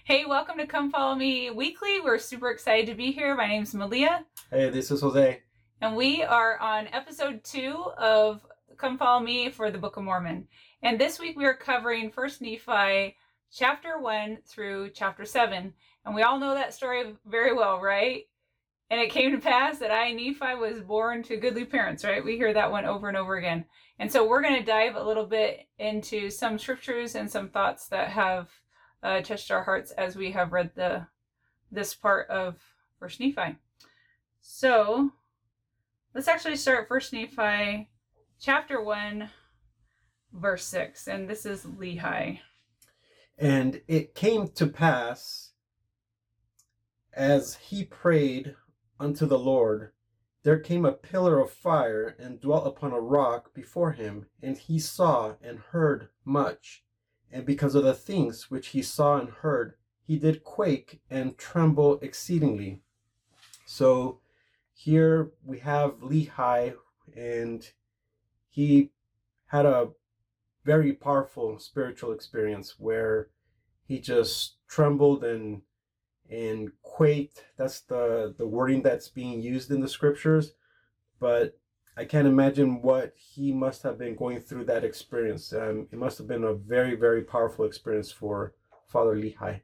Hey, welcome to Come Follow Me Weekly. We're super excited to be here. My name's Malia. Hey, this is Jose. And we are on episode 2 of Come Follow Me for the Book of Mormon. And this week we are covering 1 Nephi chapter 1 through chapter 7. And we all know that story very well, right? And it came to pass that I, Nephi, was born to goodly parents, right? We hear that one over and over again. And so we're going to dive a little bit into some scriptures and some thoughts that have touched our hearts as we have read this part of First Nephi. So let's actually start First Nephi chapter 1 verse 6, and this is Lehi. And it came to pass, as he prayed unto the Lord, there came a pillar of fire and dwelt upon a rock before him, and he saw and heard much. And because of the things which he saw and heard, he did quake and tremble exceedingly. So here we have Lehi, and he had a very powerful spiritual experience where he just trembled and quaked. That's the wording that's being used in the scriptures. But I can't imagine what he must have been going through that experience. It must have been a very, very powerful experience for Father Lehi.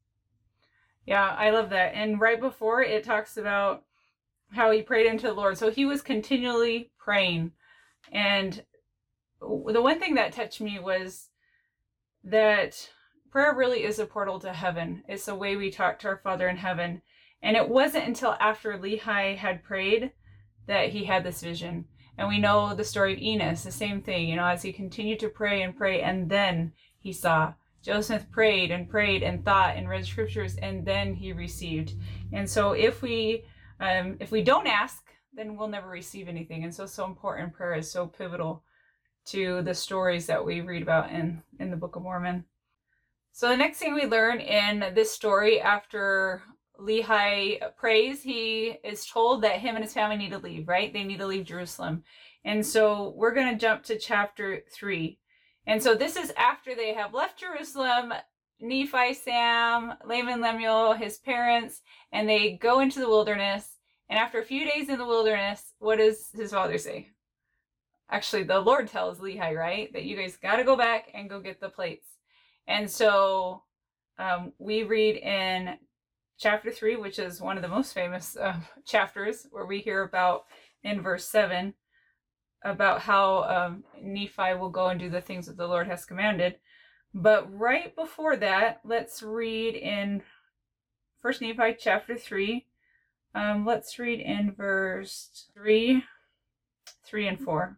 Yeah, I love that. And right before it talks about how he prayed unto the Lord. So he was continually praying. And the one thing that touched me was that prayer really is a portal to heaven. It's the way we talk to our Father in heaven. And it wasn't until after Lehi had prayed that he had this vision. And we know the story of Enos, the same thing, as he continued to pray, and then he saw. Joseph prayed and thought and read scriptures, and then he received. And so if we don't ask, then we'll never receive anything. And so important. Prayer is so pivotal to the stories that we read about in the Book of Mormon. So the next thing we learn in this story, after Lehi prays, he is told that him and his family need to leave, right? They need to leave Jerusalem. And so we're going to jump to chapter 3. And so this is after they have left Jerusalem, Nephi, Sam, Laman, Lemuel, his parents, and they go into the wilderness. And after a few days in the wilderness, what does his father say? Actually, the Lord tells Lehi, right, that you guys got to go back and go get the plates. And so we read in chapter 3, which is one of the most famous chapters, where we hear about, in verse 7, about how Nephi will go and do the things that the Lord has commanded. But right before that, let's read in 1 Nephi chapter 3. Let's read in verse 3 and 4.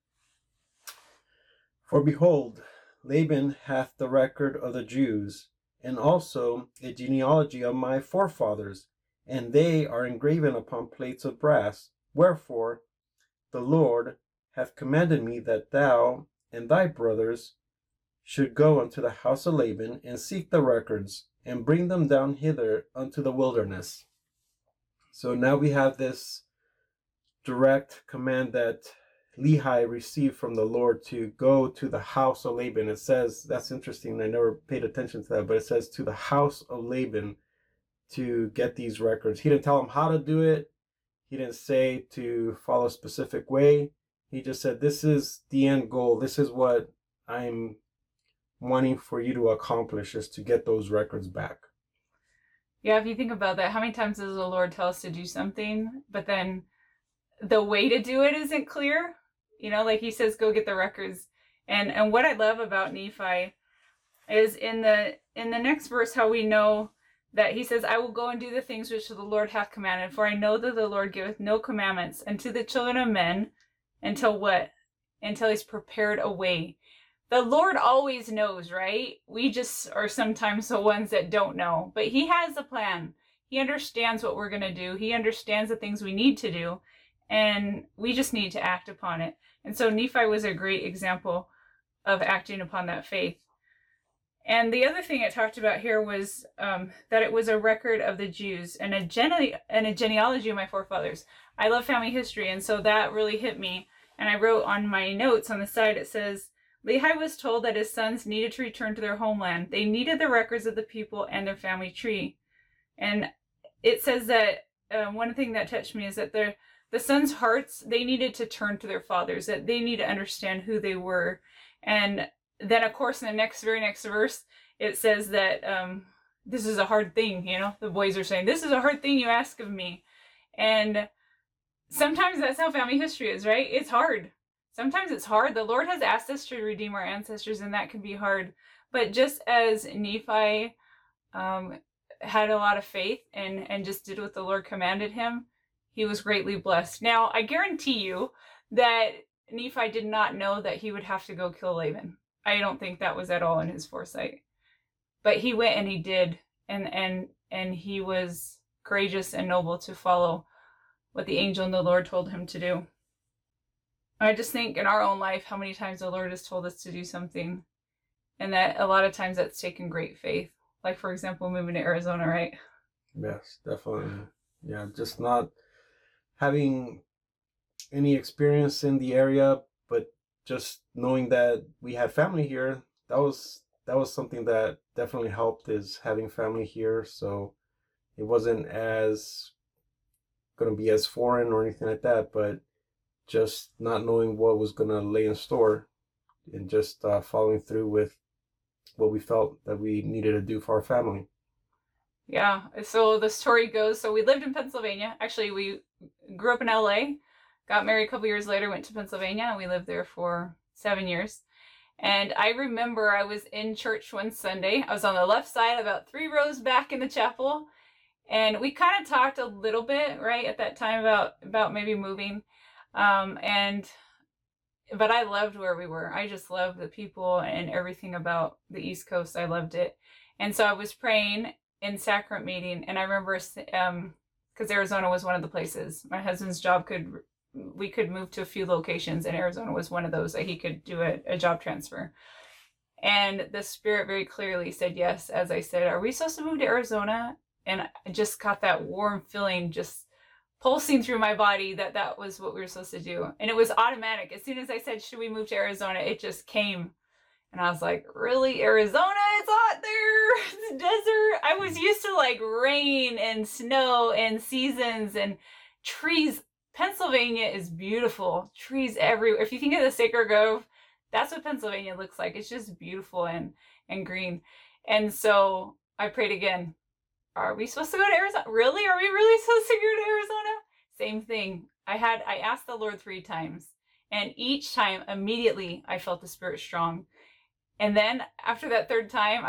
For behold, Laban hath the record of the Jews, and also a genealogy of my forefathers, and they are engraven upon plates of brass. Wherefore the Lord hath commanded me that thou and thy brothers should go unto the house of Laban, and seek the records, and bring them down hither unto the wilderness. So now we have this direct command that Lehi received from the Lord to go to the house of Laban. It says, that's interesting, I never paid attention to that, but it says to the house of Laban to get these records. He didn't tell him how to do it. He didn't say to follow a specific way. He just said, this is the end goal. This is what I'm wanting for you to accomplish, is to get those records back. Yeah, if you think about that, how many times does the Lord tell us to do something, but then the way to do it isn't clear? Like he says, go get the records. And what I love about Nephi is in the next verse, how we know that he says, I will go and do the things which the Lord hath commanded, for I know that the Lord giveth no commandments unto the children of men until what? Until he's prepared a way. The Lord always knows, right? We just are sometimes the ones that don't know. But he has a plan. He understands what we're going to do. He understands the things we need to do. And we just need to act upon it. And so Nephi was a great example of acting upon that faith. And the other thing it talked about here was that it was a record of the Jews and a genealogy of my forefathers. I love family history, and so that really hit me. And I wrote on my notes on the side, it says, Lehi was told that his sons needed to return to their homeland. They needed the records of the people and their family tree. And it says that one thing that touched me is that the sons' hearts, they needed to turn to their fathers, that they need to understand who they were. And then, of course, in the very next verse, it says that this is a hard thing, the boys are saying, this is a hard thing you ask of me. And sometimes that's how family history is, right? It's hard. Sometimes it's hard. The Lord has asked us to redeem our ancestors, and that can be hard. But just as Nephi had a lot of faith and just did what the Lord commanded him, he was greatly blessed. Now, I guarantee you that Nephi did not know that he would have to go kill Laban. I don't think that was at all in his foresight. But he went and he did, and he was courageous and noble to follow what the angel and the Lord told him to do. I just think in our own life how many times the Lord has told us to do something, and that a lot of times that's taken great faith. Like, for example, moving to Arizona, right? Yes, definitely. Yeah, just not having any experience in the area, but just knowing that we had family here, that was something that definitely helped, is having family here. So it wasn't as going to be as foreign or anything like that, but just not knowing what was going to lay in store, and just following through with what we felt that we needed to do for our family. Yeah, so the story goes, so we lived in Pennsylvania. Actually, we grew up in LA, got married a couple years later, went to Pennsylvania, and we lived there for 7 years. And I remember I was in church one Sunday. I was on the left side, about 3 rows back in the chapel. And we kind of talked a little bit, right, at that time about maybe moving. But I loved where we were. I just loved the people and everything about the East Coast. I loved it. And so I was praying in sacrament meeting, and I remember, because Arizona was one of the places. My husband's job we could move to a few locations, and Arizona was one of those that he could do a job transfer. And the Spirit very clearly said yes, as I said, are we supposed to move to Arizona? And I just got that warm feeling just pulsing through my body that was what we were supposed to do. And it was automatic. As soon as I said, should we move to Arizona, it just came. And I was like, really, Arizona? It's hot there. It's a desert. I was used to like rain and snow and seasons and trees. Pennsylvania is beautiful. Trees everywhere. If you think of the Sacred Grove, that's what Pennsylvania looks like. It's just beautiful and green. And so I prayed again. Are we supposed to go to Arizona? Really? Are we really supposed to go to Arizona? Same thing. I asked the Lord 3 times. And each time, immediately, I felt the Spirit strong. And then after that 3rd time,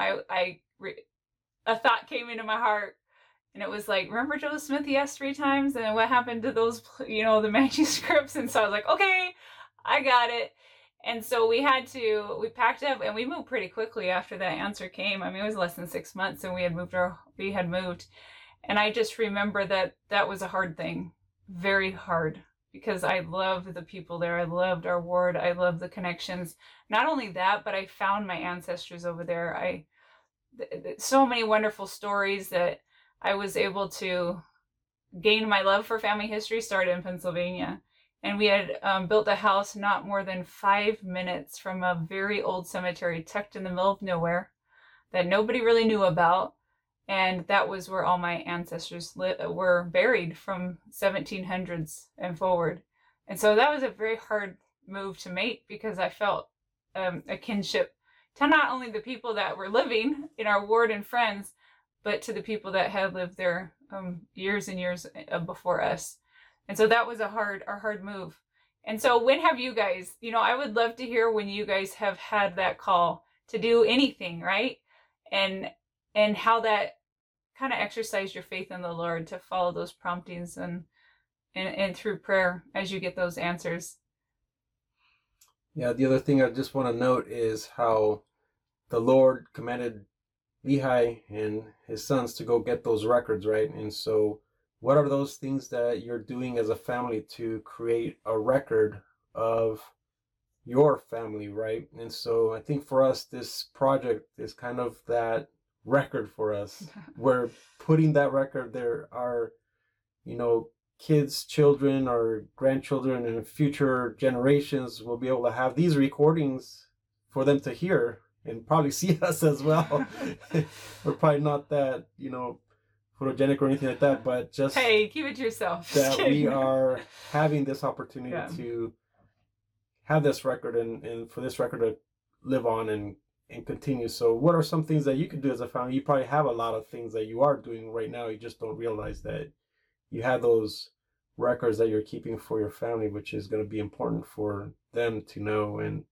a thought came into my heart. And it was like, remember Joseph Smith? He asked 3 times. And what happened to those, the manuscripts? And so I was like, okay, I got it. And so we packed up, and we moved pretty quickly after that answer came. I mean, it was less than 6 months, and we had moved. And I just remember that was a hard thing, very hard, because I loved the people there. I loved our ward. I loved the connections. Not only that, but I found my ancestors over there. So many wonderful stories that I was able to gain. My love for family history started in Pennsylvania. And we had built a house not more than 5 minutes from a very old cemetery tucked in the middle of nowhere that nobody really knew about. And that was where all my ancestors were buried from 1700s and forward. And so that was a very hard move to make, because I felt a kinship to not only the people that were living in our ward and friends, but to the people that had lived there years and years before us. And so that was a hard move. And so when have you guys, I would love to hear when you guys have had that call to do anything, right? And how that kind of exercised your faith in the Lord to follow those promptings and through prayer as you get those answers. Yeah, the other thing I just want to note is how the Lord commanded Lehi and his sons to go get those records, right? And so what are those things that you're doing as a family to create a record of your family, right? And so I think for us, this project is kind of that record for us. We're putting that record there. Our, kids, children, or grandchildren, and future generations will be able to have these recordings for them to hear and probably see us as well. We're probably not that, photogenic or anything like that, but just hey, keep it to yourself. That we are having this opportunity to have this record and for this record to live on and continue. So what are some things that you can do as a family? You probably have a lot of things that you are doing right now. You just don't realize that you have those records that you're keeping for your family, which is going to be important for them to know and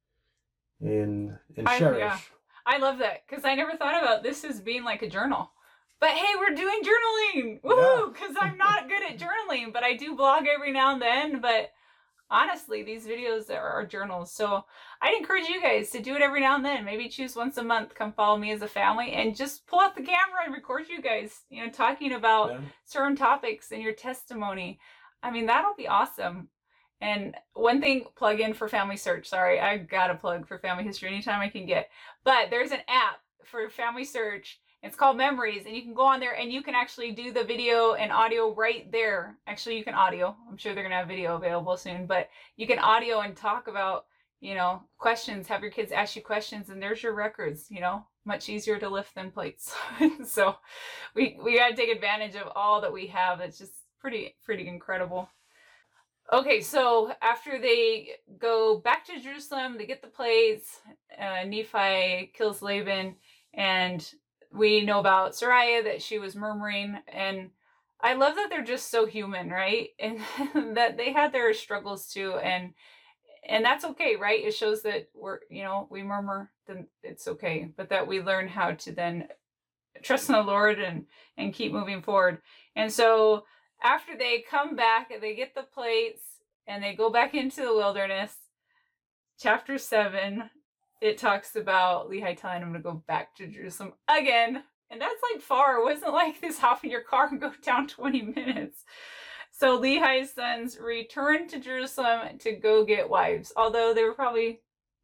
cherish. Yeah. I love that because I never thought about this as being like a journal. But hey, we're doing journaling! Woohoo! Because I'm not good at journaling, but I do blog every now and then. But honestly, these videos are journals. So I'd encourage you guys to do it every now and then. Maybe choose once a month, come follow me as a family, and just pull out the camera and record you guys, talking about certain topics and your testimony. I mean, that'll be awesome. And one thing, plug in for Family Search. Sorry, I got a plug for Family History anytime I can get. But there's an app for Family Search. It's called Memories, and you can go on there and you can actually do the video and audio right there. Actually, you can audio. I'm sure they're going to have video available soon, but you can audio and talk about, questions, have your kids ask you questions, and there's your records, much easier to lift than plates. So we got to take advantage of all that we have. It's just pretty incredible. Okay, so after they go back to Jerusalem, they get the plates, Nephi kills Laban, and we know about Sariah, that she was murmuring, and I love that they're just so human, right? And that they had their struggles too, and that's okay, right? It shows that we murmur, then it's okay, but that we learn how to then trust in the Lord and keep moving forward. And so after they come back, they get the plates, and they go back into the wilderness, chapter 7, it talks about Lehi telling him to go back to Jerusalem again. And that's like far. It wasn't like this hop in your car and go down 20 minutes. So Lehi's sons returned to Jerusalem to go get wives. Although they were probably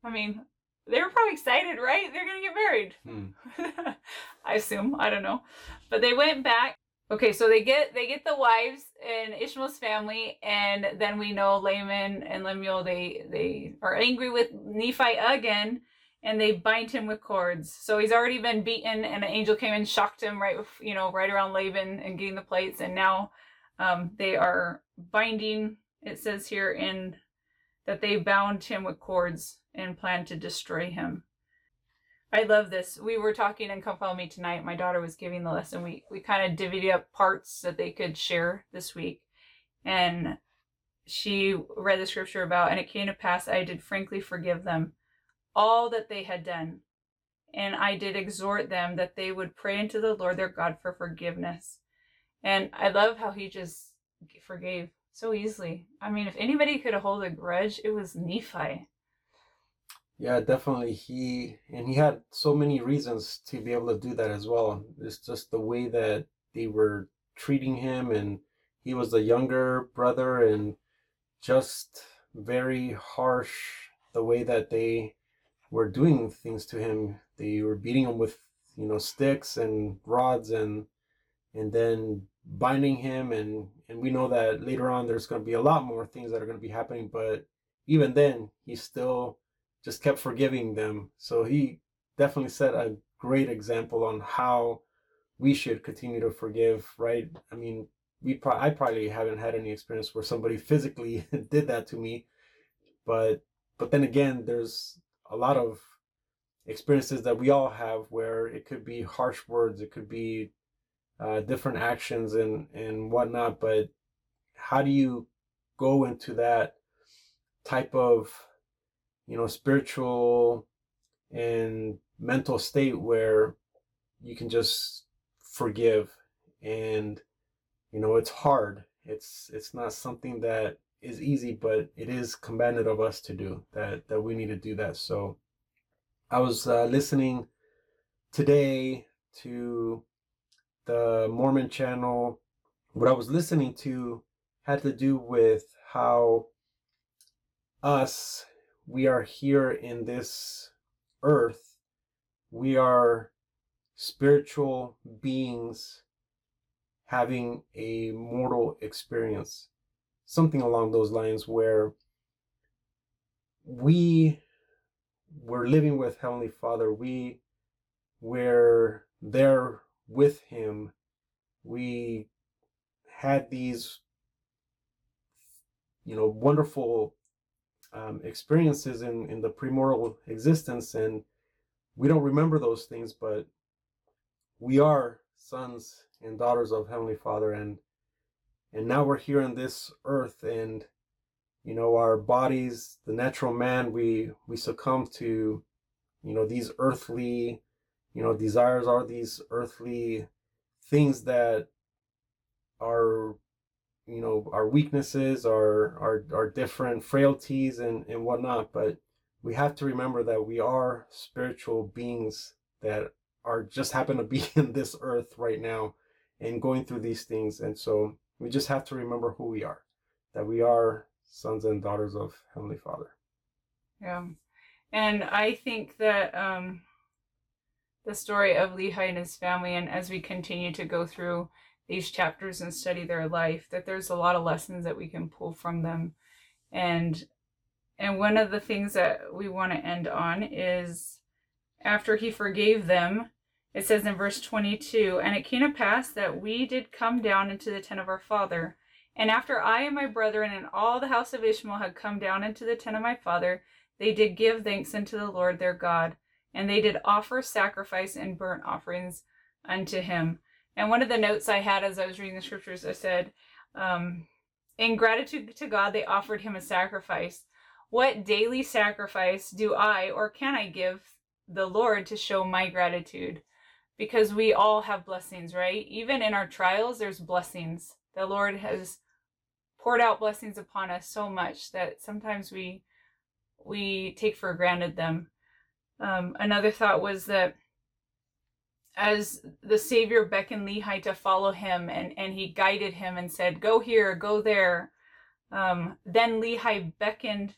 excited, right? They're going to get married. I assume. I don't know. But they went back. Okay, so they get the wives in Ishmael's family, and then we know Laman and Lemuel, they are angry with Nephi again, and they bind him with cords. So he's already been beaten, and an angel came and shocked him right around Laban and getting the plates, and now they are binding. It says here in that they bound him with cords and planned to destroy him. I love this. We were talking in Come Follow Me tonight. My daughter was giving the lesson. We kind of divvied up parts that they could share this week. And she read the scripture about, and it came to pass, I did frankly forgive them all that they had done. And I did exhort them that they would pray unto the Lord their God for forgiveness. And I love how he just forgave so easily. I mean, if anybody could hold a grudge, it was Nephi. Yeah, definitely. He had so many reasons to be able to do that as well. It's just the way that they were treating him, and he was the younger brother, and just very harsh the way that they were doing things to him. They were beating him with, sticks and rods, and then binding him, and we know that later on there's going to be a lot more things that are going to be happening, but even then he still just kept forgiving them. So he definitely set a great example on how we should continue to forgive, right? I mean, I probably haven't had any experience where somebody physically did that to me, but then again, there's a lot of experiences that we all have where it could be harsh words, it could be different actions and whatnot, but how do you go into that type of spiritual and mental state where you can just forgive? And it's hard. It's not something that is easy, but it is commanded of us to do that we need to do that. So I was listening today to the Mormon channel. What I was listening to had to do with how we are here in this earth. We are spiritual beings having a mortal experience. Something along those lines, where we we're living with Heavenly Father. We're there with Him. We had these, wonderful experiences in the primordial existence, and we don't remember those things, but we are sons and daughters of Heavenly Father, and now we're here on this earth, and our bodies, the natural man, we succumb to these earthly desires, are these earthly things that are our weaknesses, our different frailties and whatnot. But we have to remember that we are spiritual beings that are just happen to be in this earth right now and going through these things. And so we just have to remember who we are, that we are sons and daughters of Heavenly Father. Yeah. And I think that the story of Lehi and his family, and as we continue to go through these chapters and study their life, that there's a lot of lessons that we can pull from them. And one of the things that we want to end on is after he forgave them, it says in verse 22, "And it came to pass that we did come down into the tent of our father. And after I and my brethren and all the house of Ishmael had come down into the tent of my father, they did give thanks unto the Lord their God, and they did offer sacrifice and burnt offerings unto him." And one of the notes I had as I was reading the scriptures, I said, in gratitude to God, they offered him a sacrifice. What daily sacrifice do I or can I give the Lord to show my gratitude? Because we all have blessings, right? Even in our trials, there's blessings. The Lord has poured out blessings upon us so much that sometimes we take for granted them. Another thought was that as the Savior beckoned Lehi to follow him, and he guided him and said, "Go here, go there," then Lehi beckoned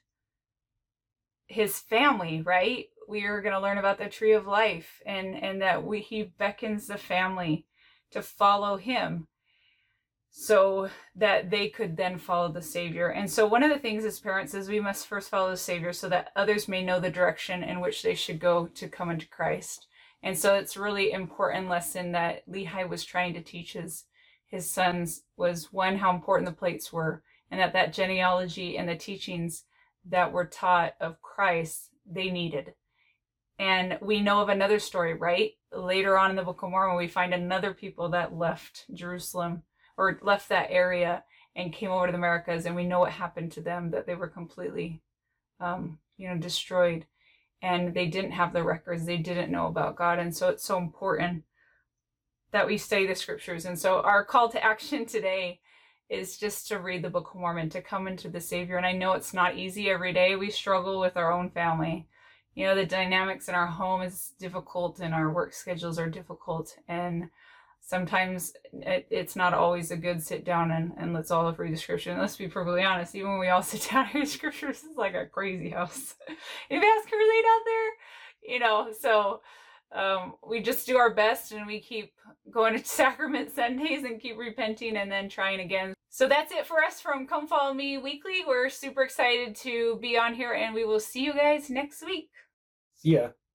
his family, right? We are going to learn about the tree of life, and that he beckons the family to follow him so that they could then follow the Savior. And so one of the things as parents is we must first follow the Savior so that others may know the direction in which they should go to come into Christ. And so it's a really important lesson that Lehi was trying to teach his sons was, one, how important the plates were, and that genealogy and the teachings that were taught of Christ, they needed. And we know of another story, right? Later on in the Book of Mormon, we find another people that left Jerusalem or left that area and came over to the Americas, and we know what happened to them, that they were completely, destroyed, and they didn't have the records, they didn't know about God. And so it's so important that we study the scriptures. And so our call to action today is just to read the Book of Mormon, to come into the Savior. And I know it's not easy every day. We struggle with our own family. The dynamics in our home is difficult, and our work schedules are difficult, and sometimes it's not always a good sit down and let's all read the scripture. And let's be perfectly honest, even when we all sit down and read scriptures, it's like a crazy house. If you ask relate out there, so we just do our best, and we keep going to sacrament Sundays and keep repenting and then trying again. So that's it for us from Come Follow Me Weekly. We're super excited to be on here, and we will see you guys next week. See ya.